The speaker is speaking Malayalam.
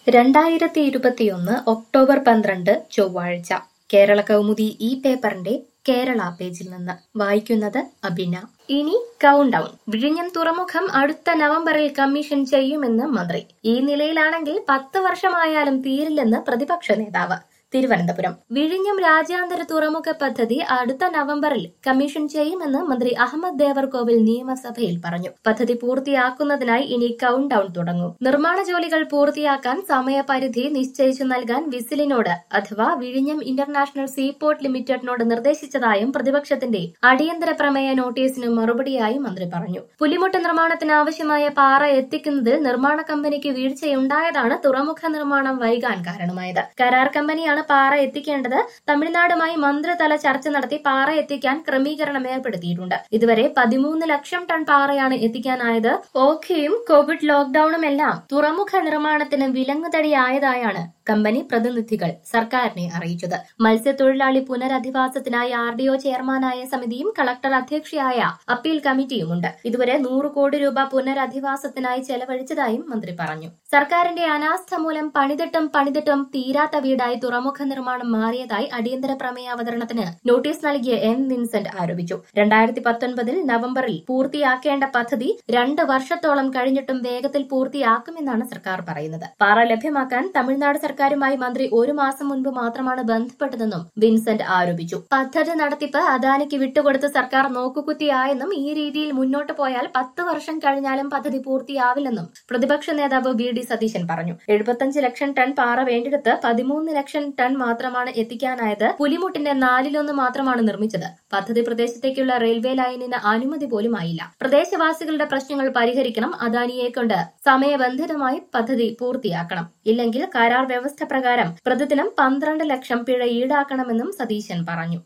2021 ഒക്ടോബർ 12 ചൊവ്വാഴ്ച കേരള കൗമുദി ഈ പേപ്പറിന്റെ കേരള പേജിൽ നിന്ന് വായിക്കുന്നത് അബിന. ഇനി കൗണ്ട് ഡൗൺ. വിഴിഞ്ഞം തുറമുഖം അടുത്ത നവംബറിൽ കമ്മീഷൻ ചെയ്യുമെന്ന് മന്ത്രി. ഈ നിലയിലാണെങ്കിൽ 10 വർഷമായാലും തീരില്ലെന്ന് പ്രതിപക്ഷ നേതാവ്. തിരുവനന്തപുരം. വിഴിഞ്ഞം രാജ്യാന്തര തുറമുഖ പദ്ധതി അടുത്ത നവംബറിൽ കമ്മീഷൻ ചെയ്യുമെന്ന് മന്ത്രി അഹമ്മദ് ദേവർകോവിൽ നിയമസഭയിൽ പറഞ്ഞു. പദ്ധതി പൂർത്തിയാക്കുന്നതിനായി ഇനി കൗണ്ട് ഡൗൺ തുടങ്ങും. നിർമ്മാണ ജോലികൾ പൂർത്തിയാക്കാൻ സമയപരിധി നിശ്ചയിച്ചു നൽകാൻ വിസിലിനോട് അഥവാ വിഴിഞ്ഞം ഇന്റർനാഷണൽ സീപോർട്ട് ലിമിറ്റഡിനോട് നിർദ്ദേശിച്ചതായും പ്രതിപക്ഷത്തിന്റെ അടിയന്തര പ്രമേയ നോട്ടീസിന് മറുപടിയായി മന്ത്രി പറഞ്ഞു. പുലിമുട്ട് നിർമ്മാണത്തിന് ആവശ്യമായ പാറ എത്തിക്കുന്നതിൽ നിർമ്മാണ കമ്പനിക്ക് വീഴ്ചയുണ്ടായതാണ് തുറമുഖ നിർമ്മാണം വൈകാൻ കാരണമായത്. കരാർ കമ്പനിയാണ് പാറ എത്തിക്കേണ്ടത്. തമിഴ്നാടുമായി മന്ത്രിതല ചർച്ച നടത്തി പാറ എത്തിക്കാൻ ക്രമീകരണം ഏർപ്പെടുത്തിയിട്ടുണ്ട്. ഇതുവരെ 13 ലക്ഷം ടൺ പാറയാണ് എത്തിക്കാനായത്. ഓഖിയും കോവിഡ് ലോക്ഡൌണുമെല്ലാം തുറമുഖ നിർമ്മാണത്തിന് വിലങ്ങുതടിയായതായാണ് കമ്പനി പ്രതിനിധികൾ സർക്കാരിനെ അറിയിച്ചത്. മത്സ്യത്തൊഴിലാളി പുനരധിവാസത്തിനായി RDO ചെയർമാനായ സമിതിയും കളക്ടർ അധ്യക്ഷയായ അപ്പീൽ കമ്മിറ്റിയുമുണ്ട്. ഇതുവരെ 100 കോടി രൂപ പുനരധിവാസത്തിനായി ചെലവഴിച്ചതായും മന്ത്രി പറഞ്ഞു. സർക്കാരിന്റെ അനാസ്ഥ മൂലം പണിതിട്ടും തീരാത്ത വീടായി തുറമുഖ നിർമ്മാണം മാറിയതായി അടിയന്തര പ്രമേയ അവതരണത്തിന് നോട്ടീസ് നൽകിയ M. വിൻസെന്റ് ആരോപിച്ചു. 2019 നവംബറിൽ പൂർത്തിയാക്കേണ്ട പദ്ധതി 2 വർഷത്തോളം കഴിഞ്ഞിട്ടും വേഗത്തിൽ പൂർത്തിയാക്കുമെന്നാണ് സർക്കാർ പറയുന്നത്. പാറ ലഭ്യമാക്കാൻ തമിഴ്നാട് സർക്കാരുമായി മന്ത്രി 1 മാസം മുൻപ് മാത്രമാണ് ബന്ധപ്പെട്ടതെന്നും വിൻസെന്റ് ആരോപിച്ചു. പദ്ധതി നടത്തിപ്പ് അദാനിക്ക് വിട്ടുകൊടുത്ത് സർക്കാർ നോക്കുകുത്തിയായെന്നും ഈ രീതിയിൽ മുന്നോട്ട് പോയാൽ 10 വർഷം കഴിഞ്ഞാലും പദ്ധതി പൂർത്തിയാവില്ലെന്നും പ്രതിപക്ഷ നേതാവ് VD സതീശൻ പറഞ്ഞു. 75 ലക്ഷം ടൺ പാറ വേണ്ടിടത്ത് 13 ലക്ഷം ടൺ മാത്രമാണ് എത്തിക്കാനായത്. പുലിമുട്ടിന്റെ 4/1 മാത്രമാണ് നിർമ്മിച്ചത്. പദ്ധതി പ്രദേശത്തേക്കുള്ള റെയിൽവേ ലൈനിന് അനുമതി പോലും ആയില്ല. പ്രദേശവാസികളുടെ പ്രശ്നങ്ങൾ പരിഹരിക്കണം. അദാനിയെ കൊണ്ട് സമയബന്ധിതമായി പദ്ധതി പൂർത്തിയാക്കണം. ഇല്ലെങ്കിൽ കരാർ വ്യവസ്ഥ പ്രകാരം പ്രതിദിനം 12 ലക്ഷം പിഴ ഈടാക്കണമെന്നും സതീശൻ പറഞ്ഞു.